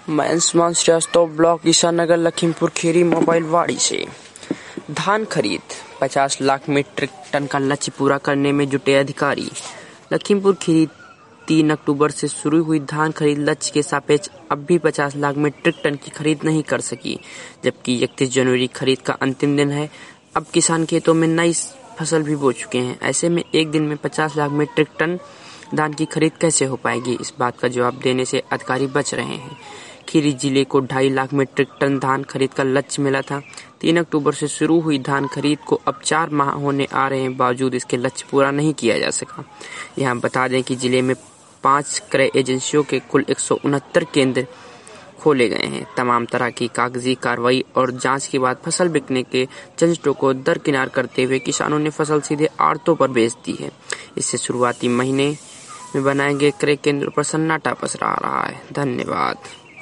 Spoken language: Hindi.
मैं अंशुमान श्रीवास्तव, ब्लॉक ईसानगर, लखीमपुर खीरी, मोबाइल वाड़ी से। धान खरीद 50 लाख मीट्रिक टन का लक्ष्य पूरा करने में जुटे अधिकारी। लखीमपुर खीरी 3 अक्टूबर से शुरू हुई धान खरीद लक्ष्य के सापेक्ष अब भी 50 लाख मीट्रिक टन की खरीद नहीं कर सकी, जबकि 31 जनवरी खरीद का अंतिम दिन है। अब किसान खेतों में नई फसल भी बो चुके हैं। ऐसे में एक दिन में 50 लाख मीट्रिक टन धान की खरीद कैसे हो पाएगी, इस बात का जवाब देने से अधिकारी बच रहे हैं। खीरी जिले को 2.5 लाख मीट्रिक टन धान खरीद का लक्ष्य मिला था। 3 अक्टूबर से शुरू हुई धान खरीद को अब 4 माह होने आ रहे हैं, बावजूद इसके लक्ष्य पूरा नहीं किया जा सका। यहाँ बता दें कि जिले में 5 क्रय एजेंसियों के कुल 169 केंद्र खोले गए हैं। तमाम तरह की कागजी कार्रवाई और जांच के बाद फसल बिकने के झंझटों को दरकिनार करते हुए किसानों ने फसल सीधे आड़तों पर बेच दी है। इससे शुरुआती महीने में बनाए गए क्रय केंद्रों पर सन्नाटा पसरा रहा है। धन्यवाद।